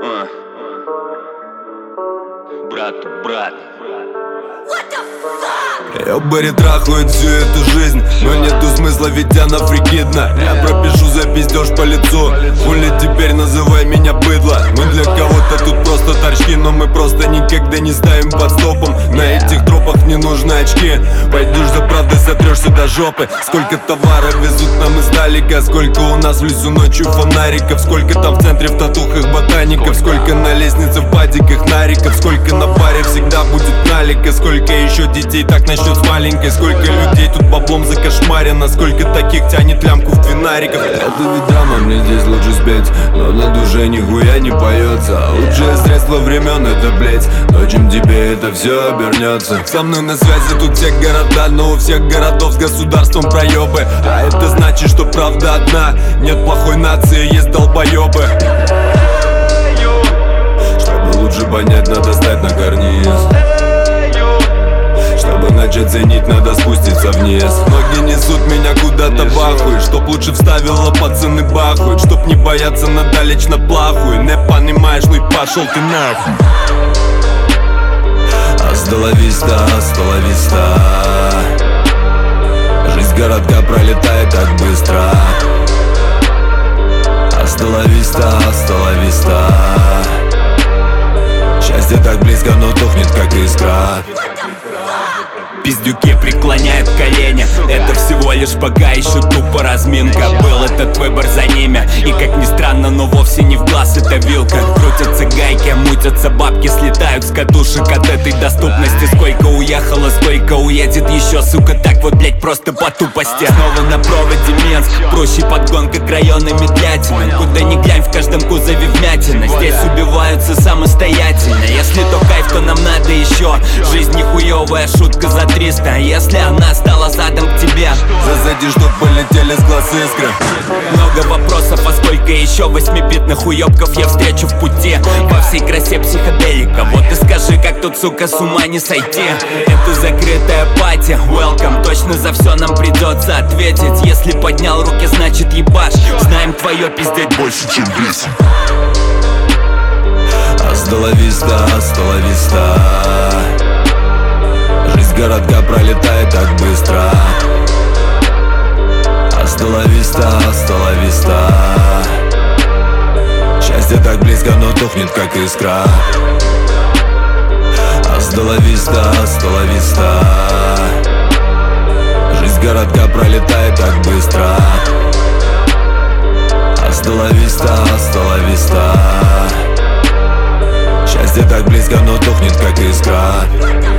Брат. Ёбари трахают всю эту жизнь, но нету смысла, ведь она фригидна. Я пропишу за пиздёж по лицу, хули теперь называй меня быдло. Мы для кого-то тут просто торчки, но мы просто никогда не ставим под стопом. На этих тропах не нужны очки, пойдешь за правдой, сотрёшься до жопы. Сколько товара везут нам издалека, сколько у нас в лесу ночью фонариков, сколько там в центре в татухах ботаников, сколько на лестнице в падиках нариков, сколько на баре всегда будет налика, сколько еще детей так начнет с маленькой, сколько людей тут баблом закошмарено, сколько таких тянет лямку в двинариков. Это ведь драма, мне здесь лучше спеть, но на душе нихуя не поется. Лучшее средство времен это, блять, ночью тебе это все обернется. Со мной на связи тут все города, но у всех городов с государством проебы. А это значит, что правда одна, нет плохой нации, есть долбоебы. Чтобы лучше понять, надо стать на карниз. Чтобы начать ценить, надо спуститься вниз. Ноги несут меня куда-то бахуй, чтоб лучше вставила пацаны бахуй, чтоб не бояться надалечно плахуй. Не понимаешь, ну и пошел ты нахуй. Hasta la vista, hasta la vista. Жизнь городка пролетает так быстро. Hasta la vista, hasta la vista. Счастье так близко, но тухнет как искра. Пиздюки преклоняют колени, это всего лишь пока еще тупо разминка. Был этот выбор за ними, и как ни странно, но вовсе не в глаз эта вилка. Крутятся гайки, мутятся бабки, слетают с катушек от этой доступности. Сколько уехало, сколько уедет еще, сука, так вот, блять, просто по тупости. Снова на проводе Минск, проще подгонка к району Медлятина. Куда ни глянь, в каждом кузове вмятина. Здесь убиваются самостоятельно, если то кайф, то нам надо еще. Жизнь нихуевая, шутка за 300, если она стала задом к тебе. Засади, чтоб полетели с глаз искры. Много вопросов, а сколько еще 8-битных уебков я встречу в пути. Во всей красе психоделика. Вот и скажи, как тут, сука, с ума не сойти. Это закрытая пати, welcome. Точно за все нам придется ответить. Если поднял руки, значит ебашь. Знаем твое пиздеть больше, чем весь. Hasta la vista, hasta la vista. Жизнь городка пролетает так быстро. Hasta la vista, hasta la vista. Счастье так близко, но тухнет как искра. Hasta la vista, hasta la vista. Жизнь городка пролетает так быстро. Hasta la vista, hasta la vista. Счастье так близко, но тухнет как искра.